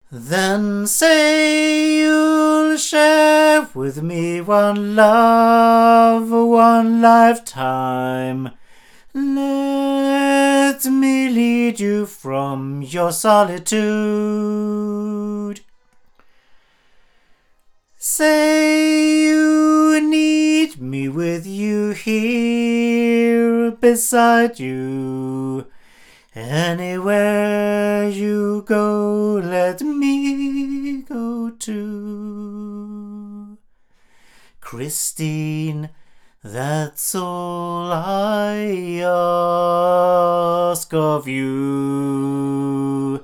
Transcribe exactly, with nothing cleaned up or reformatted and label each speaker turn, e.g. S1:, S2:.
S1: Then say you'll share with me one love, one lifetime. Let me lead you from your solitude. Say you need me with you here beside you. Anywhere you go, let me go too. Christine, that's all I ask of you.